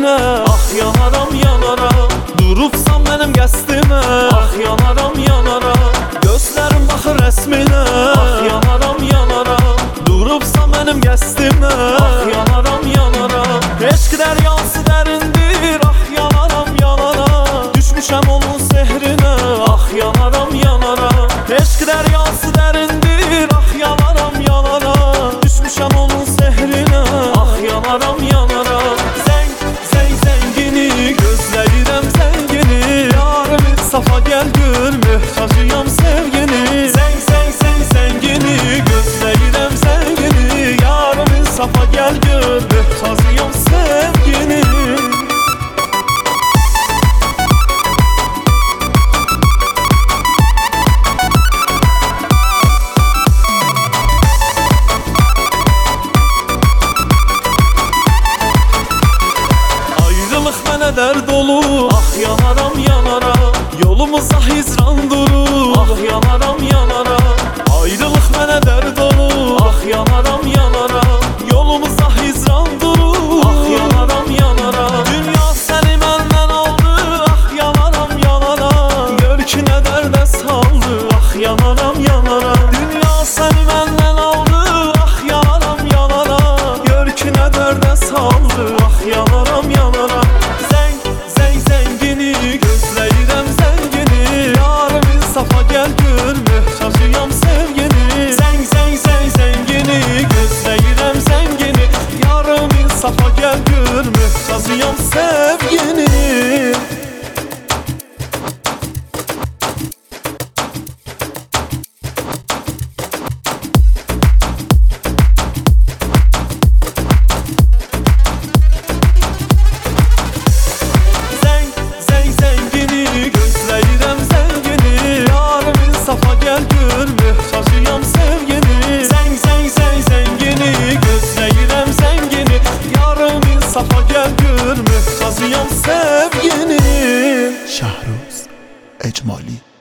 sehrinə. Ah yanaram yanaram, durubsan mənim qəsdimə. Ah yanaram yanaram, gözlərim baxır rəsminə. Ah yanaram yanaram, durubsan mənim qəsdimə. Ah yanaram yanaram, eşq dəryası dərindir. Ah yanaram yanaram, düşmüşəm onun sehrinə. Ah yanaram yanaram, eşq dəryası dərindir. Ah yanaram yanaram, düşmüşəm onun sehrinə. Ah yanaram yanaram, zəngini gözləyirəm zəngini. Yarımı safa gəl gör, möhtacıyam sevgini. Zəngini gözləyirəm zəngini. Yarımı safa gəl gör, möhtacıyam sevgini. Dərd olur, ah yanaram yanaram, yolumuza hicran durur. Ah yanaram yanaram, ayrılıq mənə dərd olur. Ah yanaram yanaram, yolumuza hicran durur. Ah yanaram yanaram, dünya səni məndən aldı. Ah yanaram yanaram, gör ki nə dərdə saldı. Ah yanaram yanaram, dünya səni məndən aldı. Ah yanaram yanaram, gör ki nə dərdə saldı. Ah yanaram yanaram, gözləyirəm zəngini. Yarımı safa gəl gör, möhtacıyam sevgini. Zəngini gözləyirəm zəngini. Yarımı safa gəl gör, möhtacıyam sevgini. Safa gəl gör, möhtacıyam sevgini. Zəngini gözləyirəm zəngini. Yarımı safa gəl gör, möhtacıyam sevgini. Şahruz Ecmali.